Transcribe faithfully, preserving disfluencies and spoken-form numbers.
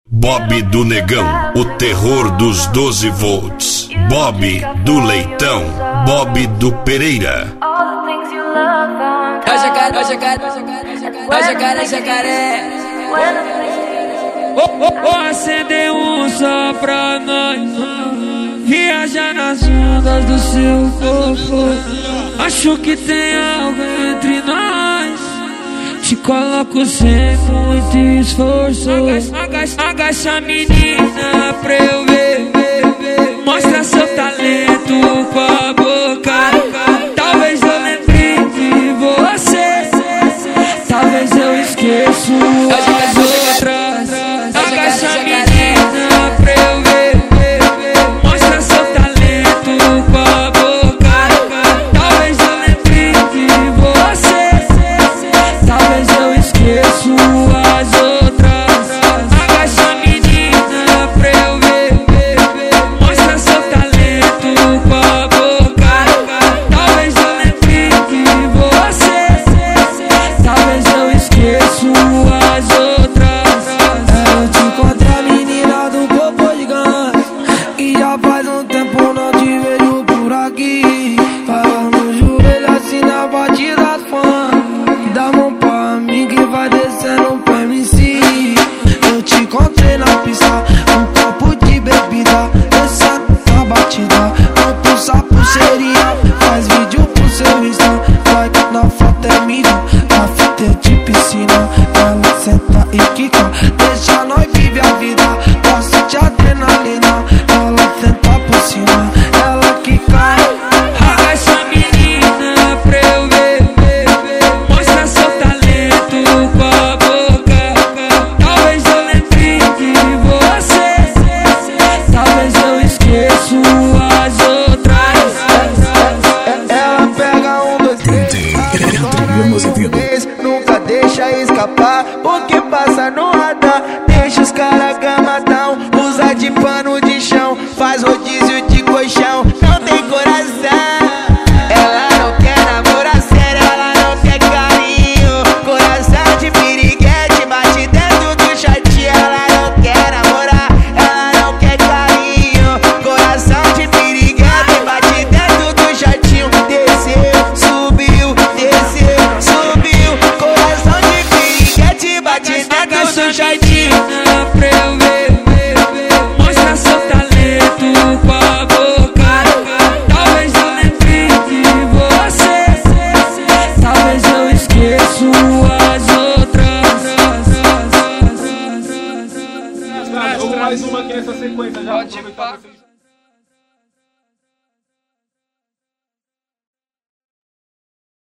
Bob do Negão, o terror dos doze volts. Bob do Leitão, Bob do Pereira. É jacaré, é jacaré, é jacaré, é jacaré. Vou acender um só pra nós, viajar nas ondas do seu corpo. Acho que tem algo entre nós. Te coloco sem muito esforço. Agacha, agacha menina pra eu ver. Mostra seu talento com a boca. Talvez eu lembre de você. Talvez eu esqueça as outras. Agacha menina pra eu ver. Mostra seu talento com a boca. Talvez eu lembre de você. Talvez eu esqueço as outras. Agacha menina pra eu ver. Mostra seu talento com a boca. Talvez eu lembre de você. Talvez eu esqueço as outras. Eu te encontrei a menina do popô gigante, e já faz um tempo não te vejo por aqui. Fala no joelho assim na batida do funk. Dá mão pra mim que vai descendo pro M C. Eu te encontrei na pista, um copo de bebida, descendo na batida. Não pulsa pulseirinha, faz vídeo pro seu Insta. Vai que na foto é mídia, na fita é de piscina. Ela senta e quica, deixa nós viver a vida. Gosto de adrenalina, ela senta por cima, ela quica. Agacha menina pra eu ver. Mostra seu talento com a boca. Talvez eu lembre de você. Talvez eu esqueça as outras. Ela pega um, dois, três, nunca deixa escapar o que passa no radar. Deixa os caras gamadão, usa de pano de chão, faz rodízio de colchão, não tem coração. Ela não quer namorar sério, ela não quer carinho. Coração de piriguete, bate dentro do shortinho. Ela não quer namorar, ela não quer carinho. Coração de piriguete, bate dentro do shortinho. Desceu, subiu, desceu, subiu. Coração de piriguete, bate dentro do shortinho. Pra eu ver. Mostra seu talento com a boca. Talvez eu lembre de você. Talvez eu esqueça as outras. Mais uma aqui nessa sequência já.